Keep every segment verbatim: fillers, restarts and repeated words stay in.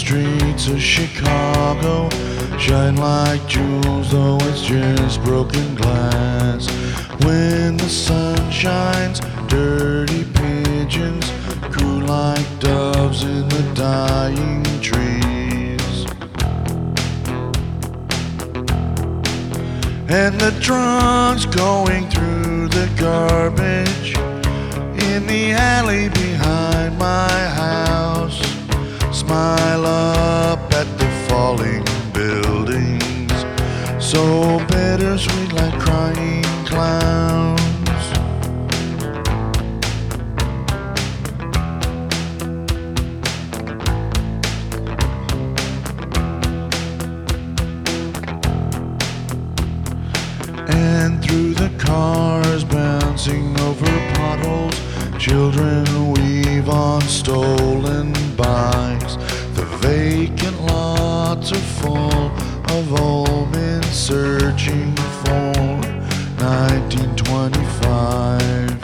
streets of Chicago shine like jewels, though it's just broken glass. When the sun shines, dirty pigeons coo like doves in the dying trees. And the drunks going through the garbage in the alley behind my house smile up at the falling buildings, so bittersweet like crying clowns. And through the cars bouncing over potholes, children weave on stolen bikes. The vacant lots are full of old men searching for nineteen twenty-five.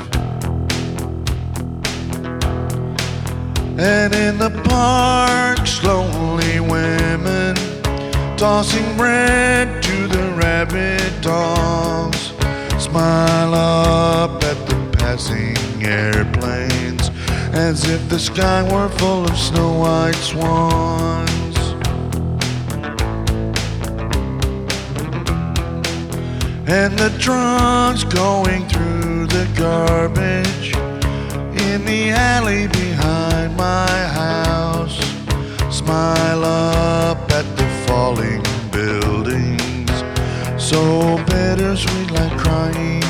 And in the parks, lonely women tossing bread to the rabid dogs smile up at the passing airplanes as if the sky were full of snow white swans. And the drunks going through the garbage in the alley behind my house smile up at the falling buildings, so bittersweet like crying